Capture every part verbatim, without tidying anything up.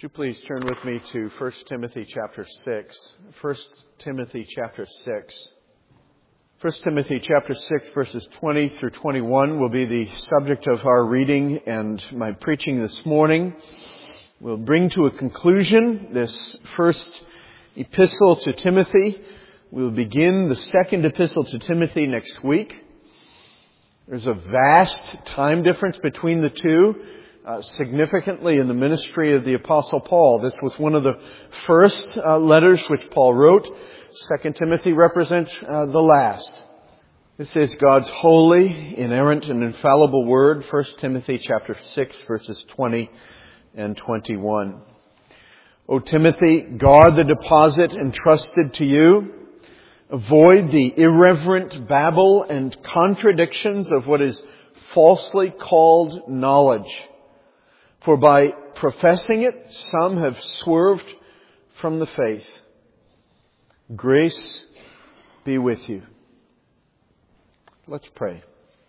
Would you please turn with me to First Timothy chapter six. First Timothy chapter six. First Timothy chapter six verses twenty through twenty-one will be the subject of our reading and my preaching this morning. We'll bring to a conclusion this first epistle to Timothy. We'll begin the second epistle to Timothy next week. There's a vast time difference between the two. Uh, significantly in the ministry of the Apostle Paul. This was one of the first uh, letters which Paul wrote. Second Timothy represents uh, the last. This is God's holy, inerrant, and infallible word. First Timothy chapter six, verses twenty and twenty-one. O Timothy, guard the deposit entrusted to you. Avoid the irreverent babble and contradictions of what is falsely called knowledge. For by professing it, some have swerved from the faith. Grace be with you. Let's pray.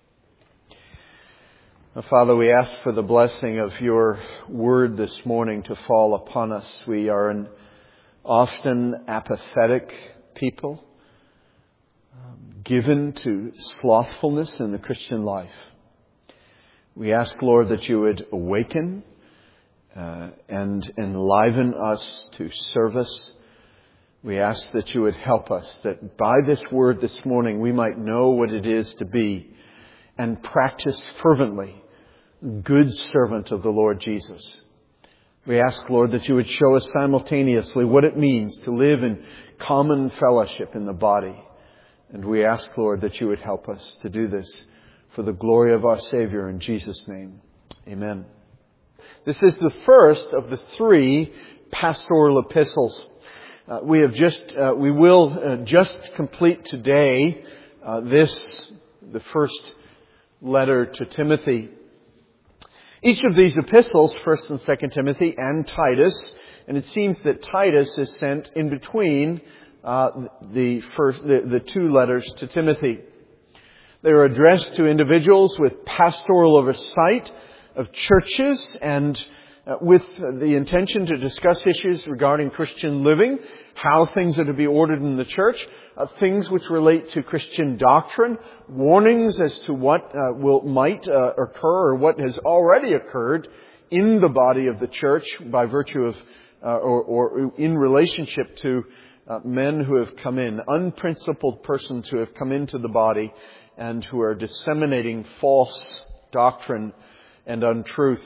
Now, Father, we ask for the blessing of your word this morning to fall upon us. We are an often apathetic people, um, given to slothfulness in the Christian life. We ask, Lord, that you would awaken uh, and enliven us to service. We ask that you would help us, that by this word this morning we might know what it is to be and practice fervently, good servant of the Lord Jesus. We ask, Lord, that you would show us simultaneously what it means to live in common fellowship in the body. And we ask, Lord, that you would help us to do this for the glory of our Savior, in Jesus' name. Amen. This is the first of the three pastoral epistles. Uh, we have just, uh, we will uh, just complete today uh, this, the first letter to Timothy. Each of these epistles, First and Second Timothy and Titus, and it seems that Titus is sent in between uh, the first, the, the two letters to Timothy. They are addressed to individuals with pastoral oversight of churches and uh, with the intention to discuss issues regarding Christian living, how things are to be ordered in the church, uh, things which relate to Christian doctrine, warnings as to what uh, will might uh, occur or what has already occurred in the body of the church by virtue of uh, or, or in relationship to uh, men who have come in, unprincipled persons who have come into the body and who are disseminating false doctrine and untruth.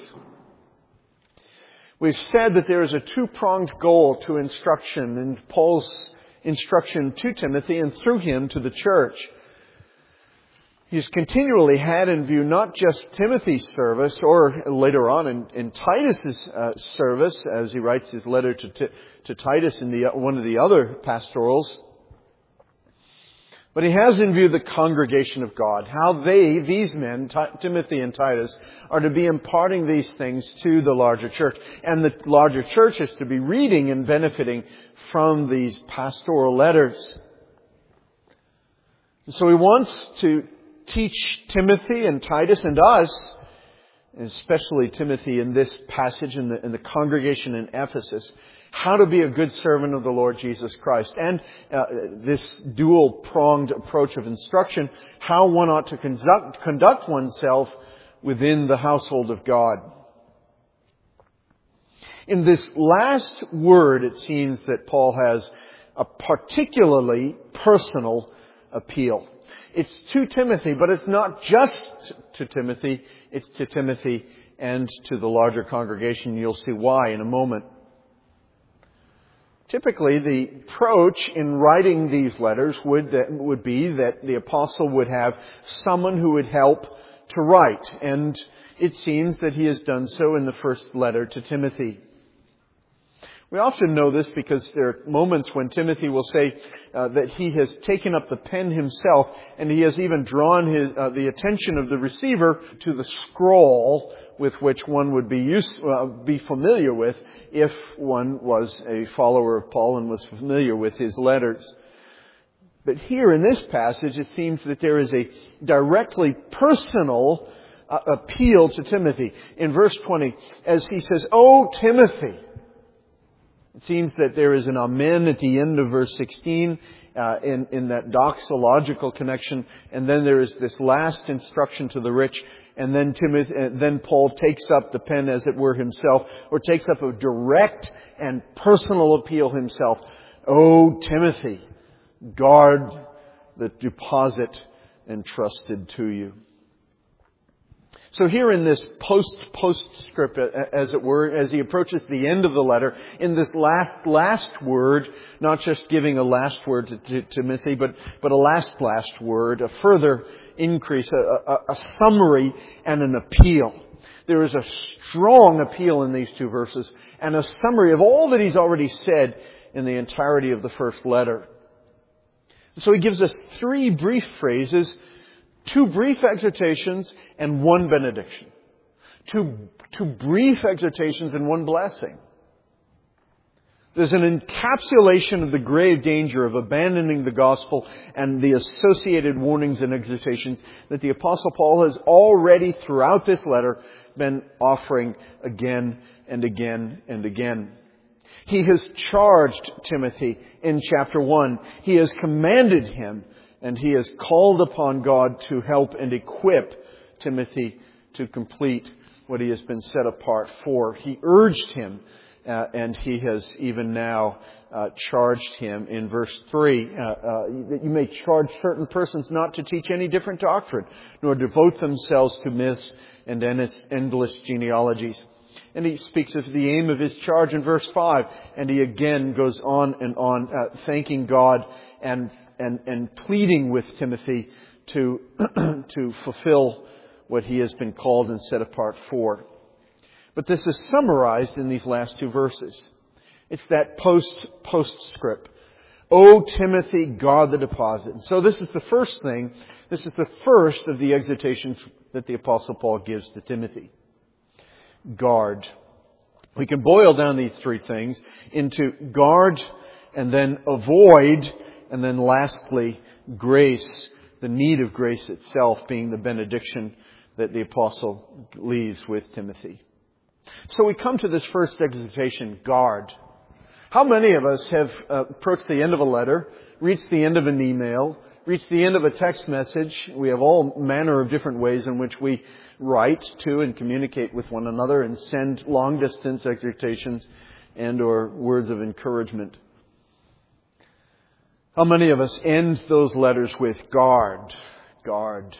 We've said that there is a two-pronged goal to instruction in Paul's instruction to Timothy and through him to the church. He's continually had in view not just Timothy's service or later on in, in Titus's uh, service, as he writes his letter to, to, to Titus in the, one of the other pastorals, but he has in view the congregation of God, how they, these men, T- Timothy and Titus, are to be imparting these things to the larger church. And the larger church is to be reading and benefiting from these pastoral letters. And so he wants to teach Timothy and Titus and us, especially Timothy in this passage in the, in the congregation in Ephesus, how to be a good servant of the Lord Jesus Christ. And uh, this dual-pronged approach of instruction, how one ought to conduct, conduct oneself within the household of God. In this last word, it seems that Paul has a particularly personal appeal. It's to Timothy, but it's not just to Timothy. It's to Timothy and to the larger congregation. You'll see why in a moment. Typically, the approach in writing these letters would, that would be that the apostle would have someone who would help to write. And it seems that he has done so in the first letter to Timothy. We often know this because there are moments when Timothy will say uh, that he has taken up the pen himself, and he has even drawn his, uh, the attention of the receiver to the scroll with which one would be used, uh, be familiar with if one was a follower of Paul and was familiar with his letters. But here in this passage, it seems that there is a directly personal uh, appeal to Timothy. In verse twenty, as he says, "O Timothy," It seems that there is an amen at the end of verse sixteen uh, in, in that doxological connection. And then there is this last instruction to the rich. And then Timothy, and then Paul takes up the pen, as it were, himself, or takes up a direct and personal appeal himself. "O Timothy, guard the deposit entrusted to you." So here in this post-postscript, as it were, as he approaches the end of the letter, in this last, last word, not just giving a last word to, to Timothy, but, but a last, last word, a further increase, a, a, a summary and an appeal. There is a strong appeal in these two verses and a summary of all that he's already said in the entirety of the first letter. So he gives us three brief phrases, two brief exhortations, and one benediction. Two, two brief exhortations and one blessing. There's an encapsulation of the grave danger of abandoning the gospel and the associated warnings and exhortations that the Apostle Paul has already, throughout this letter, been offering again and again and again. He has charged Timothy in chapter one. He has commanded him, and he has called upon God to help and equip Timothy to complete what he has been set apart for. He urged him, uh, and he has even now uh, charged him in verse three, uh, uh, that you may charge certain persons not to teach any different doctrine, nor devote themselves to myths and endless genealogies. And he speaks of the aim of his charge in verse five. And he again goes on and on, uh, thanking God and, and, and pleading with Timothy to, to fulfill what he has been called and set apart for. But this is summarized in these last two verses. It's that post, postscript. "O Timothy, guard the deposit." And so this is the first thing. This is the first of the exhortations that the Apostle Paul gives to Timothy. Guard. We can boil down these three things into guard, and then avoid, and then lastly, grace, the need of grace itself being the benediction that the Apostle leaves with Timothy. So we come to this first exhortation, guard. How many of us have uh, approached the end of a letter, reached the end of an email, reached the end of a text message? We have all manner of different ways in which we write to and communicate with one another and send long-distance exhortations and or words of encouragement. How many of us end those letters with guard, guard?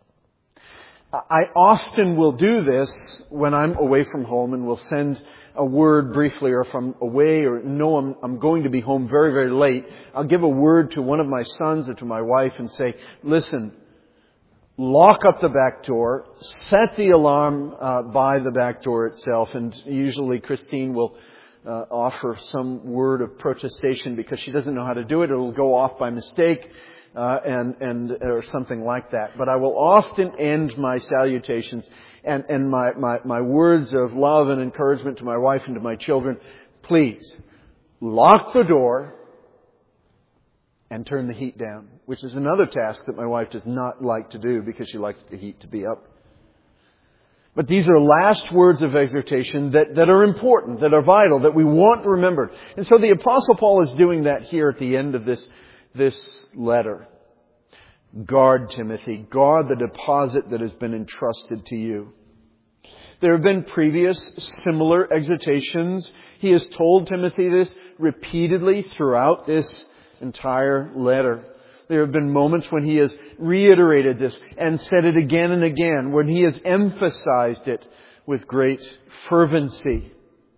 I often will do this when I'm away from home and will send a word briefly, or if I'm away or know I'm, I'm going to be home very, very late, I'll give a word to one of my sons or to my wife and say, listen, lock up the back door, set the alarm uh, by the back door itself, and usually Christine will uh, offer some word of protestation because she doesn't know how to do it. It'll go off by mistake. Uh, and, and, or something like that. But I will often end my salutations and, and my, my, my words of love and encouragement to my wife and to my children. Please, lock the door and turn the heat down, which is another task that my wife does not like to do because she likes the heat to be up. But these are last words of exhortation that, that are important, that are vital, that we want remembered. And so the Apostle Paul is doing that here at the end of this This letter. Guard, Timothy. Guard the deposit that has been entrusted to you. There have been previous similar exhortations. He has told Timothy this repeatedly throughout this entire letter. There have been moments when he has reiterated this and said it again and again, when he has emphasized it with great fervency.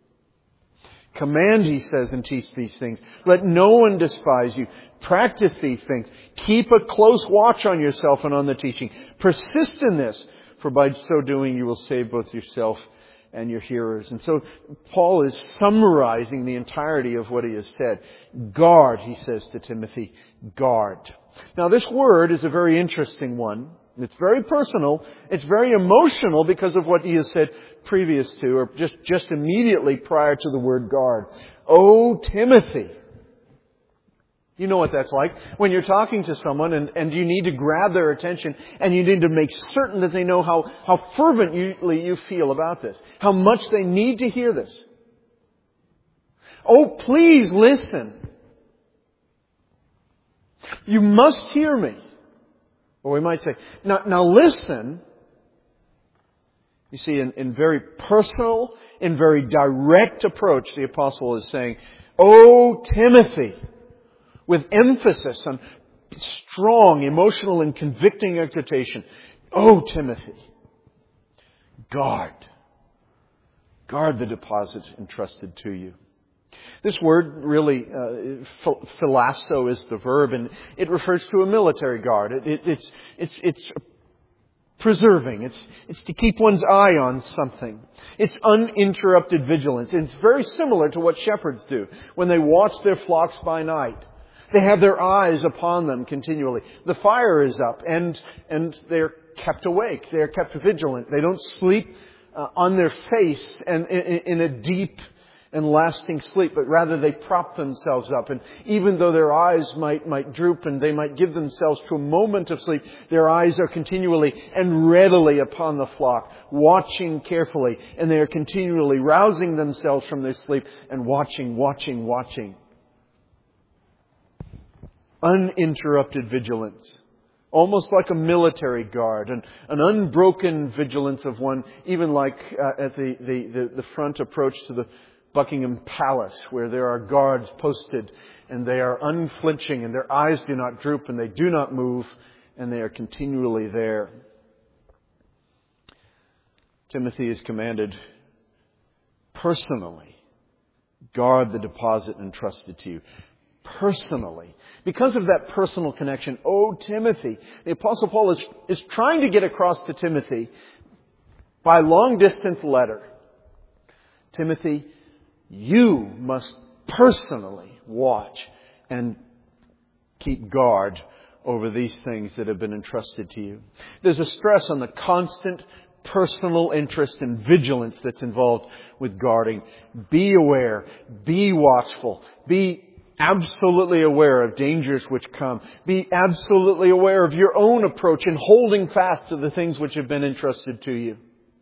Command, he says, and teach these things. Let no one despise you. Practice these things. Keep a close watch on yourself and on the teaching. Persist in this, for by so doing you will save both yourself and your hearers. And so Paul is summarizing the entirety of what he has said. Guard, he says to Timothy, guard. Now this word is a very interesting one. It's very personal. It's very emotional because of what he has said previous to, or just, just immediately prior to the word guard. Oh, Timothy. You know what that's like. When you're talking to someone and, and you need to grab their attention and you need to make certain that they know how, how fervently you feel about this. How much they need to hear this. Oh, please listen. You must hear me. Or we might say, now, now listen. You see, in, in very personal, in very direct approach, the apostle is saying, "Oh, Timothy," with emphasis on strong, emotional, and convicting exhortation. "Oh, Timothy, guard. Guard the deposit entrusted to you." This word really, uh, philasso is the verb, and it refers to a military guard. It, it, it's, it's, it's preserving. It's, it's to keep one's eye on something. It's uninterrupted vigilance. And it's very similar to what shepherds do when they watch their flocks by night. They have their eyes upon them continually. The fire is up, and, and they're kept awake. They're kept vigilant. They don't sleep uh, on their face and in, in a deep and lasting sleep, but rather they prop themselves up. And even though their eyes might, might droop and they might give themselves to a moment of sleep, their eyes are continually and readily upon the flock, watching carefully. And they are continually rousing themselves from their sleep and watching, watching, watching. Uninterrupted vigilance. Almost like a military guard, and an unbroken vigilance of one, even like uh, at the, the, the, the front approach to the Buckingham Palace, where there are guards posted, and they are unflinching, and their eyes do not droop, and they do not move, and they are continually there. Timothy is commanded personally, guard the deposit entrusted to you. Personally. Because of that personal connection, oh, Timothy, the Apostle Paul is, is trying to get across to Timothy by long distance letter. Timothy, you must personally watch and keep guard over these things that have been entrusted to you. There's a stress on the constant personal interest and vigilance that's involved with guarding. Be aware. Be watchful. Be absolutely aware of dangers which come. Be absolutely aware of your own approach in holding fast to the things which have been entrusted to you.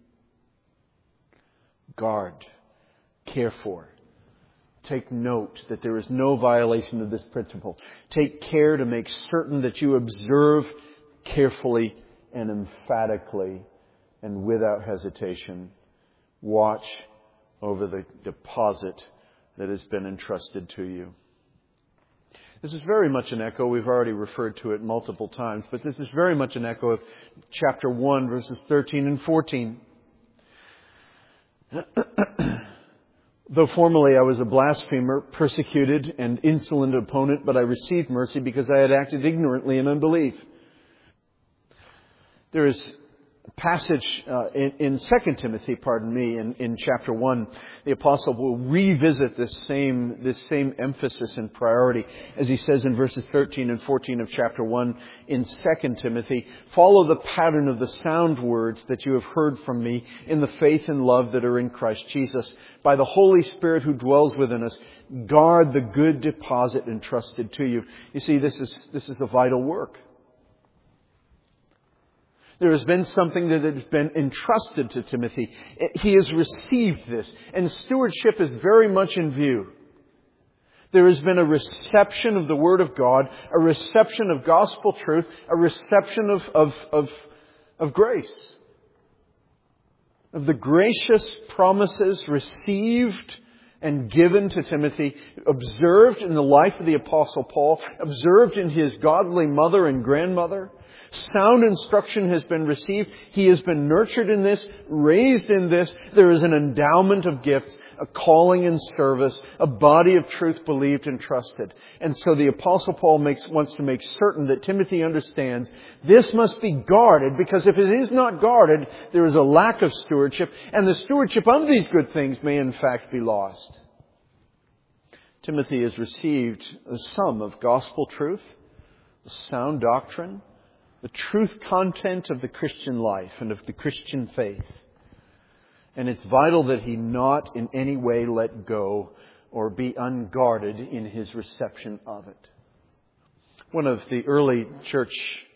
Guard. Care for. Take note that there is no violation of this principle. Take care to make certain that you observe carefully and emphatically and without hesitation. Watch over the deposit that has been entrusted to you. This is very much an echo. We've already referred to it multiple times, but this is very much an echo of chapter one, verses thirteen and fourteen. Though formerly I was a blasphemer, persecuted, and insolent opponent, but I received mercy because I had acted ignorantly in unbelief. There is a passage uh, in, in Second Timothy, pardon me, in, in chapter one. The apostle will revisit this same this same emphasis and priority, as he says in verses thirteen and fourteen of chapter one in Second Timothy. Follow the pattern of the sound words that you have heard from me in the faith and love that are in Christ Jesus. By the Holy Spirit who dwells within us, guard the good deposit entrusted to you. You see, this is this is a vital work. There has been something that has been entrusted to Timothy. He has received this, and stewardship is very much in view. There has been a reception of the Word of God, a reception of gospel truth, a reception of, of, of, of grace. Of the gracious promises received and given to Timothy, observed in the life of the Apostle Paul, observed in his godly mother and grandmother. Sound instruction has been received. He has been nurtured in this, raised in this. There is an endowment of gifts, a calling and service, a body of truth believed and trusted. And so the Apostle Paul makes, wants to make certain that Timothy understands this must be guarded, because if it is not guarded, there is a lack of stewardship, and the stewardship of these good things may in fact be lost. Timothy has received the sum of gospel truth, the sound doctrine, the truth content of the Christian life and of the Christian faith. And it's vital that he not in any way let go or be unguarded in his reception of it. One of the early church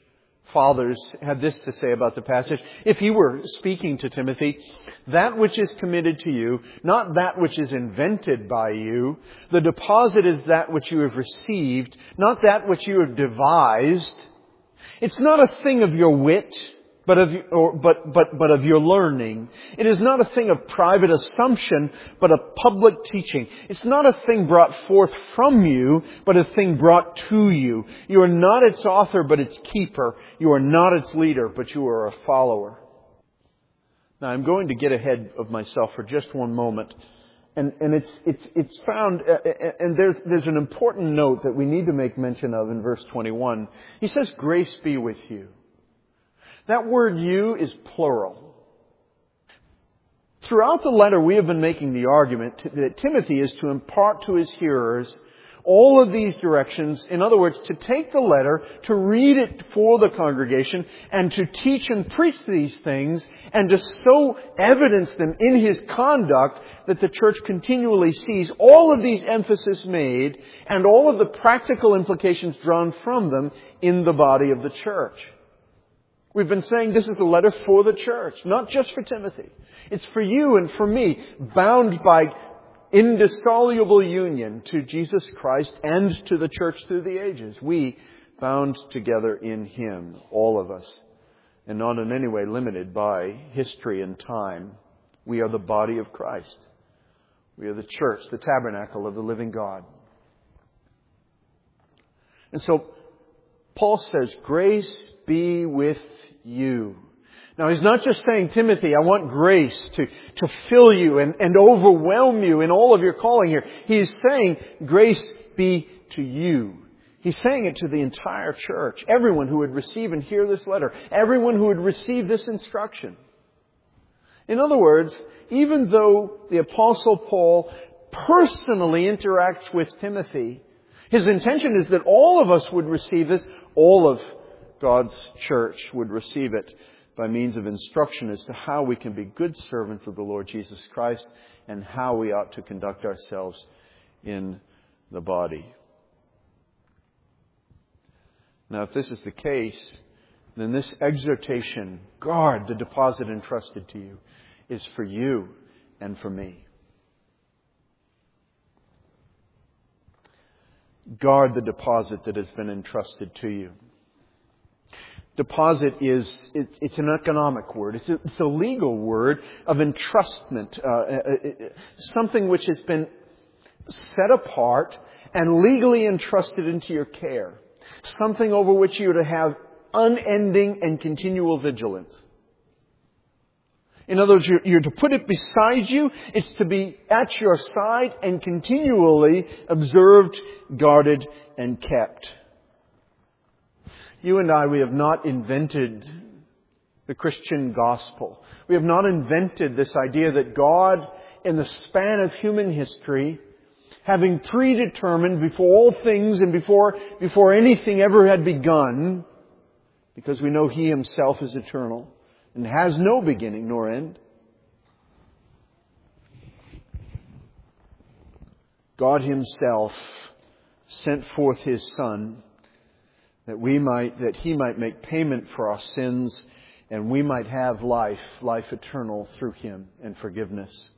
fathers had this to say about the passage. If he were speaking to Timothy, that which is committed to you, not that which is invented by you. The deposit is that which you have received, not that which you have devised. It's not a thing of your wit, but of or, but but but of your learning. It is not a thing of private assumption, but of public teaching. It's not a thing brought forth from you, but a thing brought to you. You are not its author, but its keeper. You are not its leader, but you are a follower. Now, I'm going to get ahead of myself for just one moment. And, and it's, it's, it's found, uh, and there's, there's an important note that we need to make mention of in verse twenty-one. He says, grace be with you. That word you is plural. Throughout the letter, we have been making the argument that Timothy is to impart to his hearers all of these directions. In other words, to take the letter, to read it for the congregation, and to teach and preach these things, and to so evidence them in his conduct that the church continually sees all of these emphasis made and all of the practical implications drawn from them in the body of the church. We've been saying this is a letter for the church, not just for Timothy. It's for you and for me, bound by indissoluble union to Jesus Christ and to the church through the ages. We bound together in Him, all of us, and not in any way limited by history and time. We are the body of Christ. We are the church, the tabernacle of the living God. And so Paul says, grace be with you. Now, he's not just saying, Timothy, I want grace to, to fill you and, and overwhelm you in all of your calling here. He's saying, grace be to you. He's saying it to the entire church. Everyone who would receive and hear this letter. Everyone who would receive this instruction. In other words, even though the Apostle Paul personally interacts with Timothy, his intention is that all of us would receive this. All of God's church would receive it by means of instruction as to how we can be good servants of the Lord Jesus Christ and how we ought to conduct ourselves in the body. Now, if this is the case, then this exhortation, guard the deposit entrusted to you, is for you and for me. Guard the deposit that has been entrusted to you. Deposit is, it, it's an economic word. It's a, it's a legal word of entrustment. Uh, something which has been set apart and legally entrusted into your care. Something over which you are to have unending and continual vigilance. In other words, you're, you're to put it beside you. It's to be at your side and continually observed, guarded, and kept. You and I, we have not invented the Christian gospel. We have not invented this idea that God, in the span of human history, having predetermined before all things and before, before anything ever had begun, because we know He Himself is eternal and has no beginning nor end. God Himself sent forth His Son that we might, that He might make payment for our sins and we might have life, life eternal through Him and forgiveness.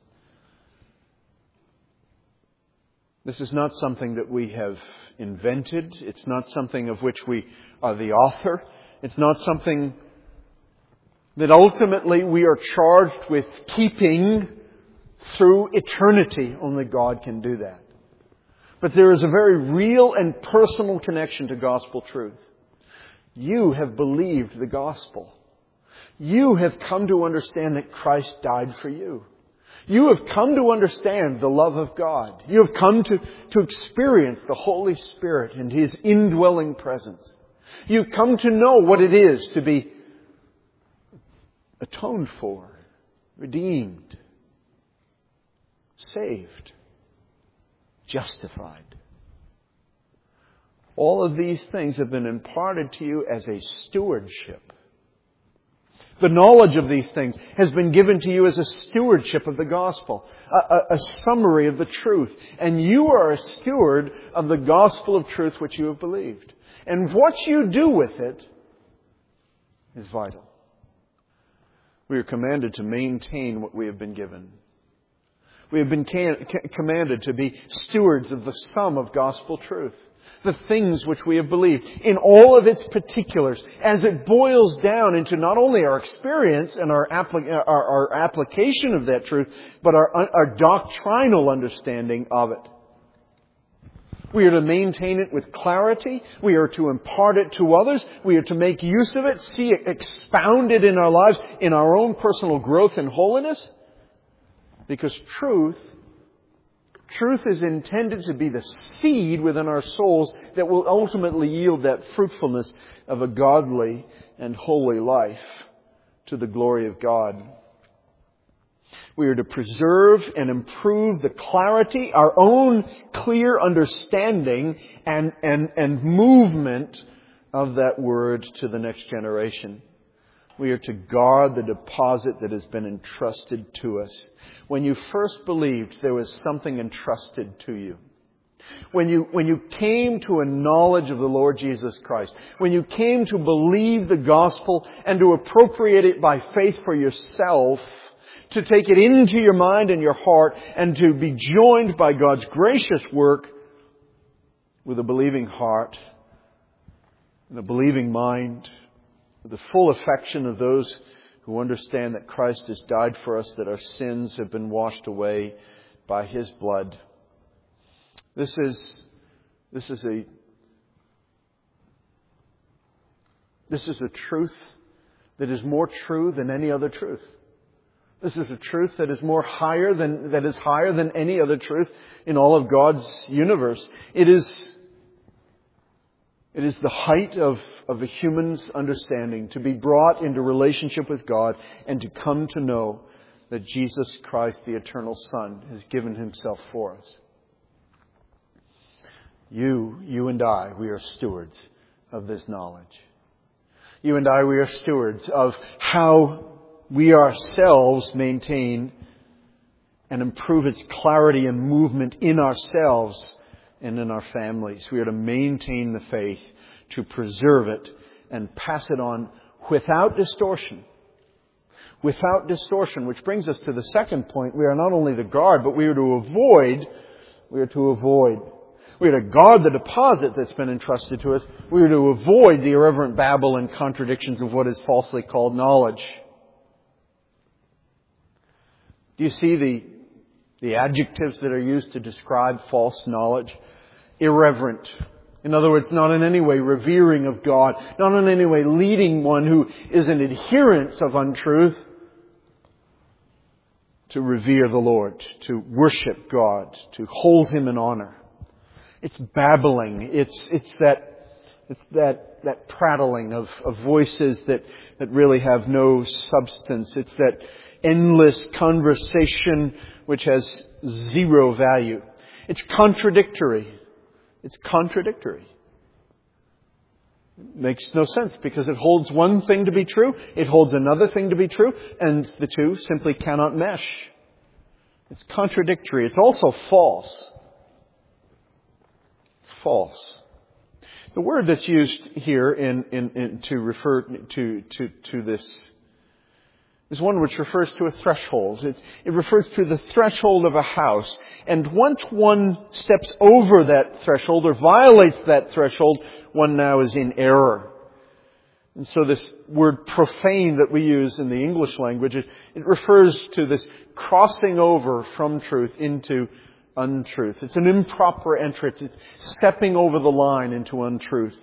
This is not something that we have invented. It's not something of which we are the author. It's not something that ultimately we are charged with keeping through eternity. Only God can do that. But there is a very real and personal connection to gospel truth. You have believed the gospel. You have come to understand that Christ died for you. You have come to understand the love of God. You have come to, to experience the Holy Spirit and His indwelling presence. You've come to know what it is to be atoned for, redeemed, saved, justified. All of these things have been imparted to you as a stewardship. The knowledge of these things has been given to you as a stewardship of the gospel, a, a, a summary of the truth. And you are a steward of the gospel of truth which you have believed. And what you do with it is vital. We are commanded to maintain what we have been given. We have been can- commanded to be stewards of the sum of gospel truth. The things which we have believed in all of its particulars as it boils down into not only our experience and our, appli- our, our application of that truth, but our, our doctrinal understanding of it. We are to maintain it with clarity. We are to impart it to others. We are to make use of it, see it expounded in our lives, in our own personal growth and holiness. Because truth, truth is intended to be the seed within our souls that will ultimately yield that fruitfulness of a godly and holy life to the glory of God. We are to preserve and improve the clarity, our own clear understanding and, and, and movement of that word to the next generation. We are to guard the deposit that has been entrusted to us. When you first believed, there was something entrusted to you. When you, when you came to a knowledge of the Lord Jesus Christ, when you came to believe the gospel and to appropriate it by faith for yourself, to take it into your mind and your heart and to be joined by God's gracious work with a believing heart and a believing mind, with the full affection of those who understand that Christ has died for us, that our sins have been washed away by His blood. This is, this is a, this is a truth that is more true than any other truth. This is a truth that is more higher than, that is higher than any other truth in all of God's universe. It is, it is the height of, of a human's understanding to be brought into relationship with God and to come to know that Jesus Christ, the eternal Son, has given Himself for us. You, you and I, we are stewards of this knowledge. You and I, we are stewards of how we ourselves maintain and improve its clarity and movement in ourselves and in our families. We are to maintain the faith, to preserve it and pass it on without distortion. Without distortion, which brings us to the second point. We are not only to guard, but we are to avoid, we are to avoid. We are to guard the deposit that's been entrusted to us. We are to avoid the irreverent babble and contradictions of what is falsely called knowledge. Do you see the, the adjectives that are used to describe false knowledge? Irreverent. In other words, not in any way revering of God. Not in any way leading one who is an adherent of untruth to revere the Lord, to worship God, to hold Him in honor. It's babbling. It's, it's that, it's that, that prattling of, of voices that, that really have no substance. It's that endless conversation which has zero value. It's contradictory. It's contradictory. It makes no sense because it holds one thing to be true, it holds another thing to be true, and the two simply cannot mesh. It's contradictory. It's also false. It's false. The word that's used here in, in, in to refer to, to, to this is one which refers to a threshold. It, it refers to the threshold of a house. And once one steps over that threshold or violates that threshold, one now is in error. And so this word profane that we use in the English language, it, it refers to this crossing over from truth into untruth. It's an improper entrance. It's stepping over the line into untruth.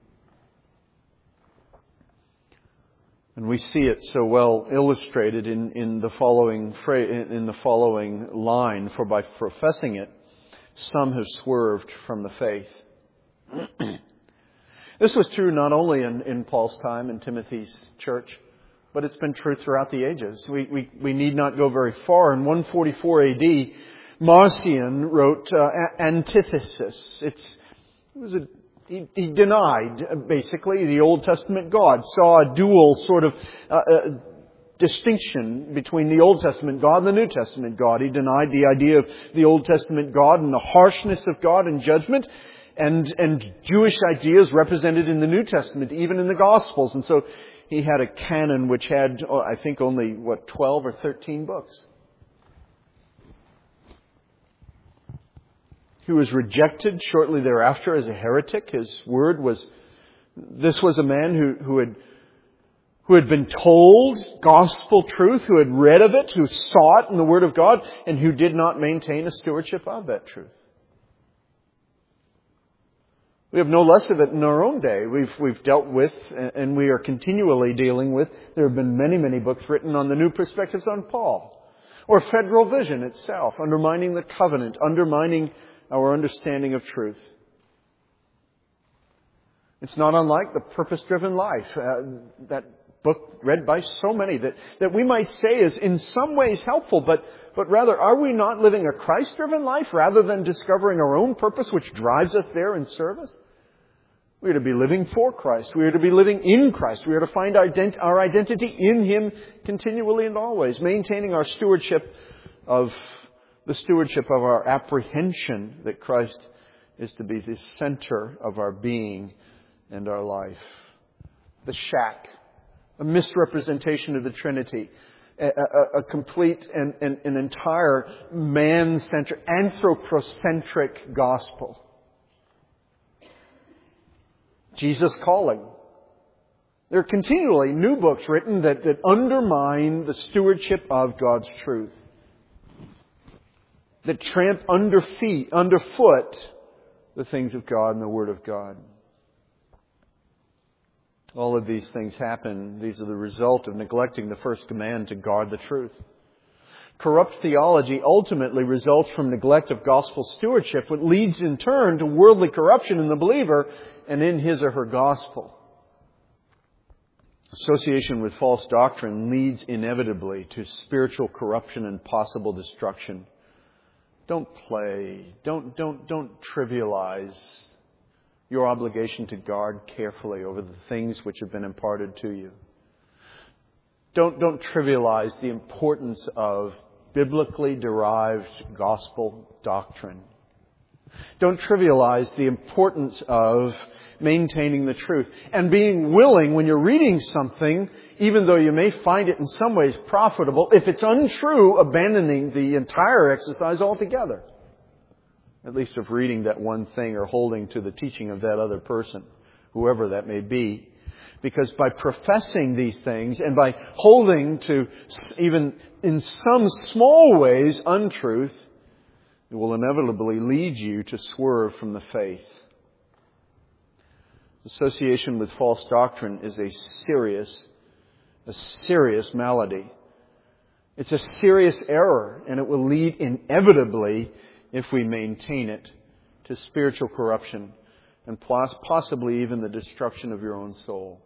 And we see it so well illustrated in, in the following phrase, in the following line, for by professing it, some have swerved from the faith. This was true not only in, in Paul's time in Timothy's church, but it's been true throughout the ages. We, we, we need not go very far. In one forty-four A D, Marcion wrote uh, Antithesis. It's, it was a He, he denied, basically, the Old Testament God. Saw a dual sort of uh, uh, distinction between the Old Testament God and the New Testament God. He denied the idea of the Old Testament God and the harshness of God and judgment, and, and Jewish ideas represented in the New Testament, even in the Gospels. And so he had a canon which had, oh, I think, only, what, twelve or thirteen books. He was rejected shortly thereafter as a heretic. His word was, this was a man who, who had who had been told gospel truth, who had read of it, who saw it in the Word of God, and who did not maintain a stewardship of that truth. We have no less of it in our own day. We've, we've dealt with, and we are continually dealing with, there have been many, many books written on the new perspectives on Paul. Or Federal Vision itself, undermining the covenant, undermining our understanding of truth. It's not unlike the Purpose-Driven Life, uh, that book read by so many that, that we might say is in some ways helpful, but, but rather, are we not living a Christ-driven life rather than discovering our own purpose which drives us there in service? We are to be living for Christ. We are to be living in Christ. We are to find our, ident- our identity in Him continually and always, maintaining our stewardship of the stewardship of our apprehension that Christ is to be the center of our being and our life. The shack, a misrepresentation of the Trinity, a, a, a complete and, and an entire man-centered, anthropocentric gospel. Jesus calling. There are continually new books written that, that undermine the stewardship of God's truth, that tramp under feet, underfoot the things of God and the Word of God. All of these things happen. These are the result of neglecting the first command to guard the truth. Corrupt theology ultimately results from neglect of gospel stewardship, which leads in turn to worldly corruption in the believer and in his or her gospel. Association with false doctrine leads inevitably to spiritual corruption and possible destruction. Don't play. Don't, don't, don't trivialize your obligation to guard carefully over the things which have been imparted to you. Don't, don't trivialize the importance of biblically derived gospel doctrine. Don't trivialize the importance of maintaining the truth and being willing when you're reading something, even though you may find it in some ways profitable, if it's untrue, abandoning the entire exercise altogether. At least of reading that one thing or holding to the teaching of that other person, whoever that may be. Because by professing these things and by holding to even in some small ways untruth, it will inevitably lead you to swerve from the faith. Association with false doctrine is a serious, a serious malady. It's a serious error, and it will lead inevitably, if we maintain it, to spiritual corruption and possibly even the destruction of your own soul.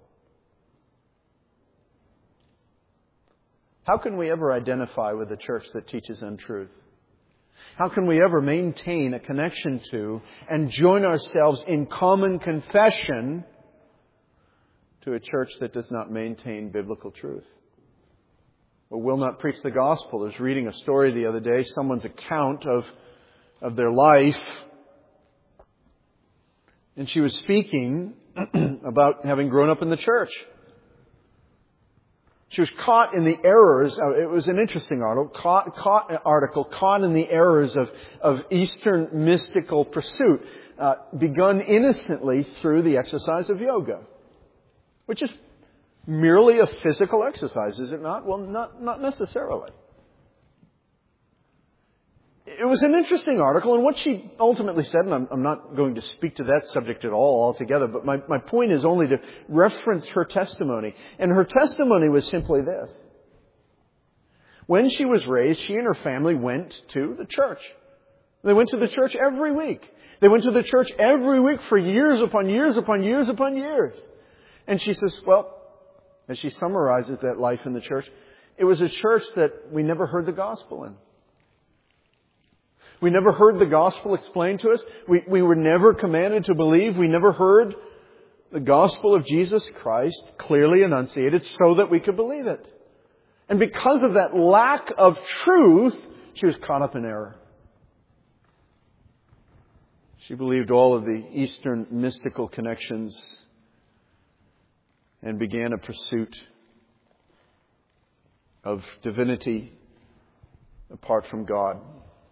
How can we ever identify with a church that teaches untruth? How can we ever maintain a connection to and join ourselves in common confession to a church that does not maintain biblical truth? Or will not preach the gospel? I was reading a story the other day, someone's account of, of their life. And she was speaking about having grown up in the church. She was caught in the errors. It was an interesting article. Caught, caught, article, caught in the errors of, of Eastern mystical pursuit, uh, begun innocently through the exercise of yoga, which is merely a physical exercise, is it not? Well, not not necessarily. It was an interesting article, and what she ultimately said, and I'm, I'm not going to speak to that subject at all altogether, but my, my point is only to reference her testimony. And her testimony was simply this. When she was raised, she and her family went to the church. They went to the church every week. They went to the church every week for years upon years upon years upon years. And she says, well, as she summarizes that life in the church, it was a church that we never heard the gospel in. We never heard the gospel explained to us. We, we were never commanded to believe. We never heard the gospel of Jesus Christ clearly enunciated so that we could believe it. And because of that lack of truth, she was caught up in error. She believed all of the Eastern mystical connections and began a pursuit of divinity apart from God.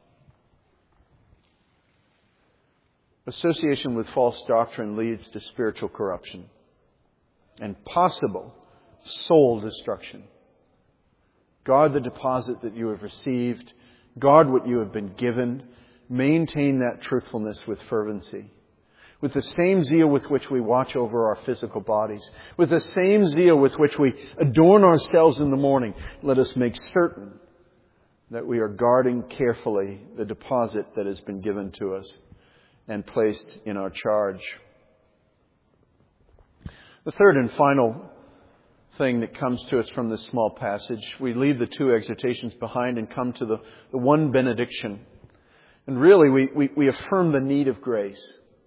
Association with false doctrine leads to spiritual corruption and possible soul destruction. Guard the deposit that you have received. Guard what you have been given. Maintain that truthfulness with fervency. With the same zeal with which we watch over our physical bodies. With the same zeal with which we adorn ourselves in the morning. Let us make certain that we are guarding carefully the deposit that has been given to us and placed in our charge. The third and final thing that comes to us from this small passage, we leave the two exhortations behind and come to the, the one benediction. And really, we, we, we affirm the need of grace.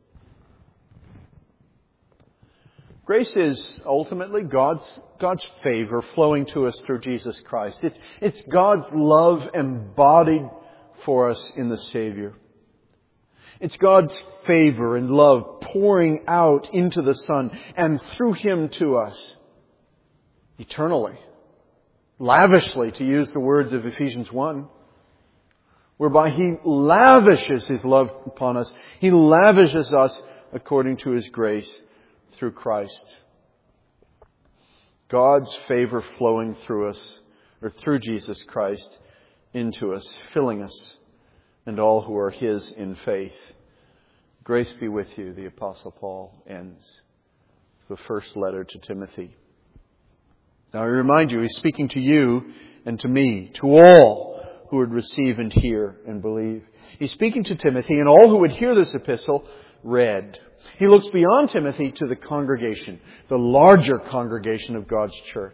Grace is ultimately God's, God's favor flowing to us through Jesus Christ. It's, it's God's love embodied for us in the Savior. It's God's favor and love pouring out into the Son and through Him to us eternally, lavishly, to use the words of Ephesians one, whereby He lavishes His love upon us. He lavishes us according to His grace through Christ. God's favor flowing through us, or through Jesus Christ, into us, filling us, and all who are His in faith. Grace be with you, the Apostle Paul ends the first letter to Timothy. Now I remind you, he's speaking to you and to me, to all who would receive and hear and believe. He's speaking to Timothy and all who would hear this epistle read. He looks beyond Timothy to the congregation, the larger congregation of God's church.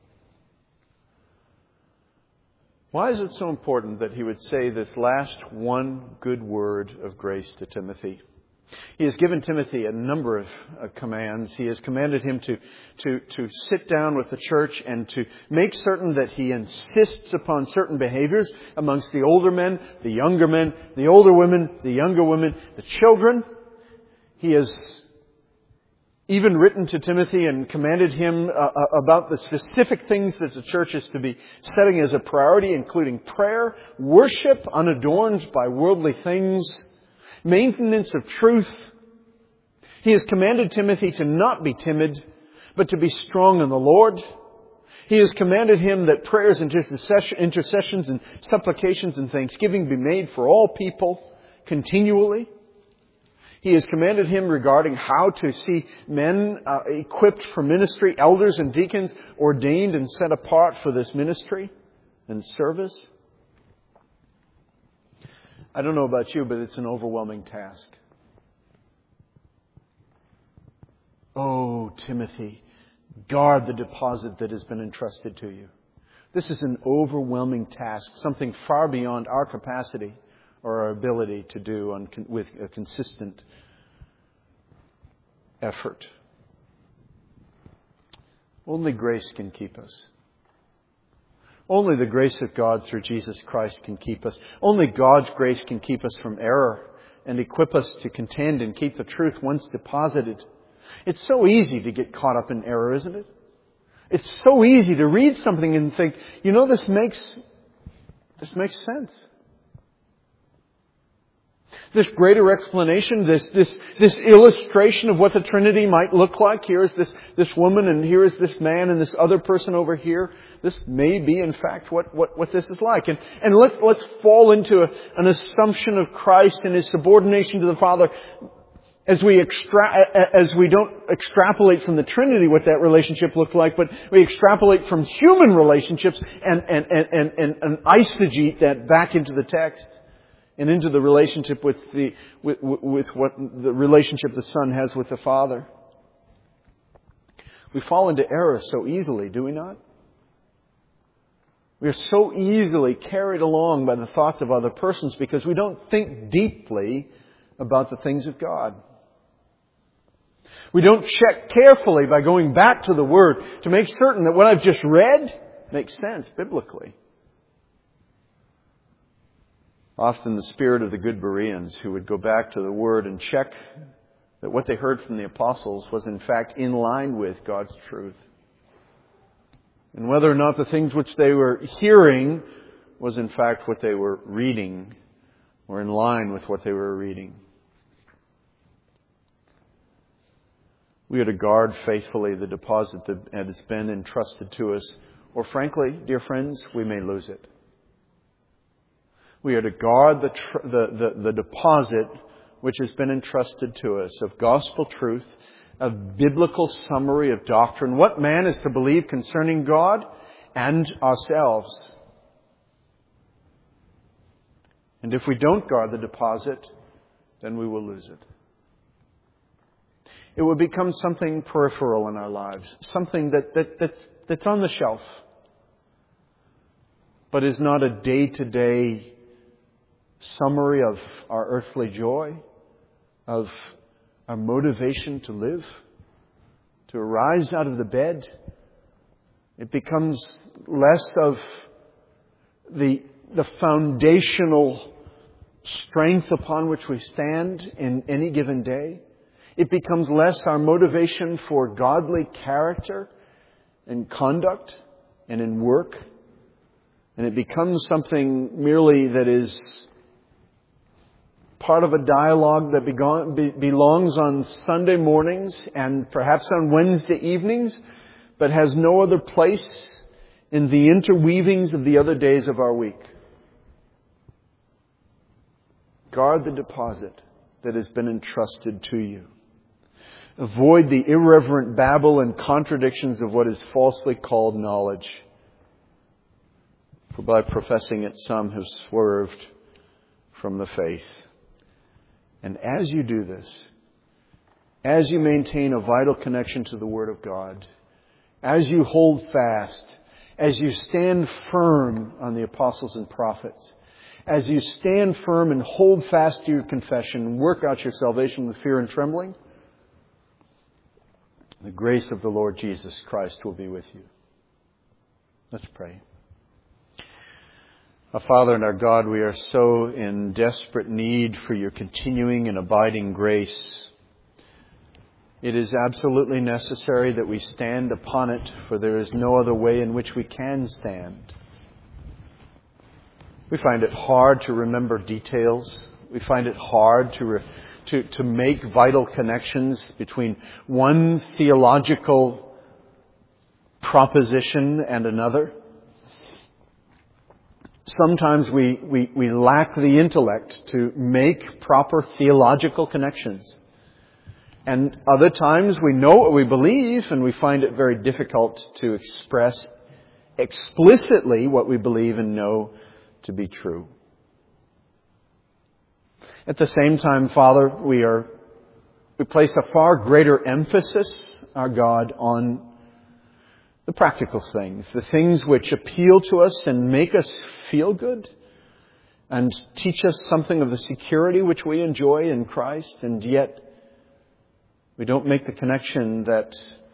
Why is it so important that he would say this last one good word of grace to Timothy? He has given Timothy a number of uh, commands. He has commanded him to, to, to sit down with the church and to make certain that he insists upon certain behaviors amongst the older men, the younger men, the older women, the younger women, the children. He has even written to Timothy and commanded him uh, about the specific things that the church is to be setting as a priority, including prayer, worship unadorned by worldly things, maintenance of truth. He has commanded Timothy to not be timid, but to be strong in the Lord. He has commanded him that prayers, intercessions, and supplications and thanksgiving be made for all people continually. He has commanded him regarding how to see men uh, equipped for ministry, elders and deacons ordained and set apart for this ministry and service. I don't know about you, but it's an overwhelming task. Oh, Timothy, guard the deposit that has been entrusted to you. This is an overwhelming task, something far beyond our capacity or our ability to do on, with a consistent effort. Only grace can keep us. Only the grace of God through Jesus Christ can keep us. Only God's grace can keep us from error and equip us to contend and keep the truth once deposited. It's so easy to get caught up in error, isn't it? It's so easy to read something and think, you know, this makes, this makes sense. This greater explanation, this, this, this illustration of what the Trinity might look like. Here is this, this woman and here is this man and this other person over here. This may be in fact what, what, what this is like. And, and let, let's fall into a, an assumption of Christ and His subordination to the Father as we extra, as we don't extrapolate from the Trinity what that relationship looked like, but we extrapolate from human relationships and, and, and, and, and, and eisegete that back into the text. And into the relationship with the with, with what the relationship the Son has with the Father. We fall into error so easily, do we not? We are so easily carried along by the thoughts of other persons because we don't think deeply about the things of God. We don't check carefully by going back to the Word to make certain that what I've just read makes sense biblically. Often the spirit of the good Bereans who would go back to the Word and check that what they heard from the apostles was in fact in line with God's truth. And whether or not the things which they were hearing was in fact what they were reading, or in line with what they were reading. We are to guard faithfully the deposit that has been entrusted to us, or frankly, dear friends, we may lose it. We are to guard the, tr- the, the, the deposit which has been entrusted to us of gospel truth, a biblical summary of doctrine, what man is to believe concerning God and ourselves. And if we don't guard the deposit, then we will lose it. It will become something peripheral in our lives, something that, that that's, that's on the shelf, but is not a day-to-day summary of our earthly joy, of our motivation to live, to arise out of the bed. It becomes less of the, the foundational strength upon which we stand in any given day. It becomes less our motivation for godly character and conduct and in work. And it becomes something merely that is part of a dialogue that belongs on Sunday mornings and perhaps on Wednesday evenings, but has no other place in the interweavings of the other days of our week. Guard the deposit that has been entrusted to you. Avoid the irreverent babble and contradictions of what is falsely called knowledge. For by professing it, some have swerved from the faith. And as you do this, as you maintain a vital connection to the Word of God, as you hold fast, as you stand firm on the apostles and prophets, as you stand firm and hold fast to your confession and work out your salvation with fear and trembling, the grace of the Lord Jesus Christ will be with you. Let's pray. Our Father and our God, we are so in desperate need for your continuing and abiding grace. It is absolutely necessary that we stand upon it, for there is no other way in which we can stand. We find it hard to remember details. We find it hard to, re- to, to make vital connections between one theological proposition and another. Sometimes we, we, we lack the intellect to make proper theological connections. And other times we know what we believe and we find it very difficult to express explicitly what we believe and know to be true. At the same time, Father, we are we place a far greater emphasis, our God, on the practical things, the things which appeal to us and make us feel good and teach us something of the security which we enjoy in Christ, and yet we don't make the connection that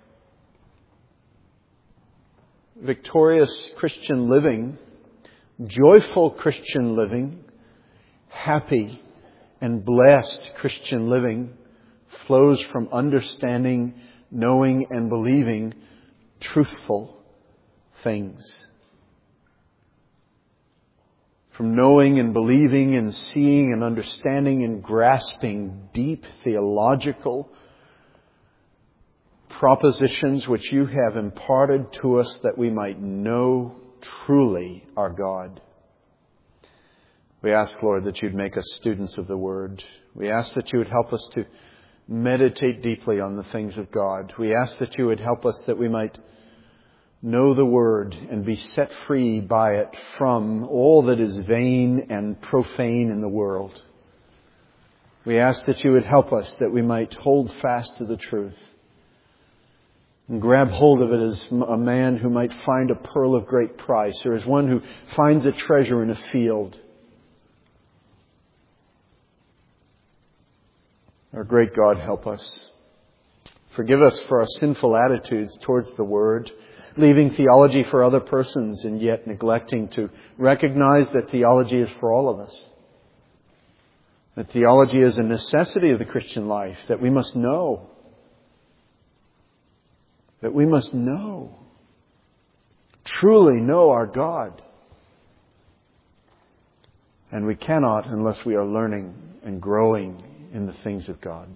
victorious Christian living, joyful Christian living, happy and blessed Christian living flows from understanding, knowing, and believing truthful things. From knowing and believing and seeing and understanding and grasping deep theological propositions which you have imparted to us that we might know truly our God. We ask, Lord, that you'd make us students of the Word. We ask that you would help us to meditate deeply on the things of God. We ask that you would help us that we might know the Word and be set free by it from all that is vain and profane in the world. We ask that you would help us that we might hold fast to the truth and grab hold of it as a man who might find a pearl of great price, or as one who finds a treasure in a field. Our great God, help us. Forgive us for our sinful attitudes towards the Word, leaving theology for other persons and yet neglecting to recognize that theology is for all of us. That theology is a necessity of the Christian life, that we must know. That we must know. Truly know our God. And we cannot unless we are learning and growing in the things of God.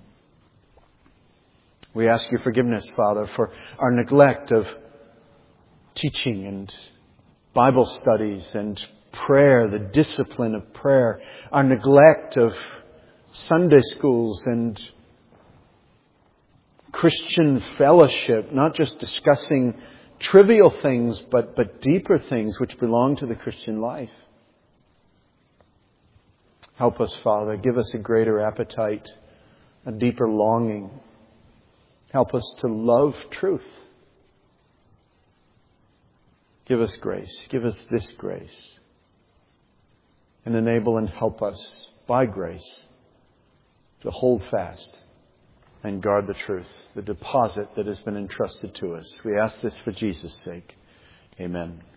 We ask your forgiveness, Father, for our neglect of teaching and Bible studies and prayer, the discipline of prayer, our neglect of Sunday schools and Christian fellowship, not just discussing trivial things, but, but deeper things which belong to the Christian life. Help us, Father. Give us a greater appetite, a deeper longing. Help us to love truth. Give us grace. Give us this grace. And enable and help us, by grace, to hold fast and guard the truth, the deposit that has been entrusted to us. We ask this for Jesus' sake. Amen.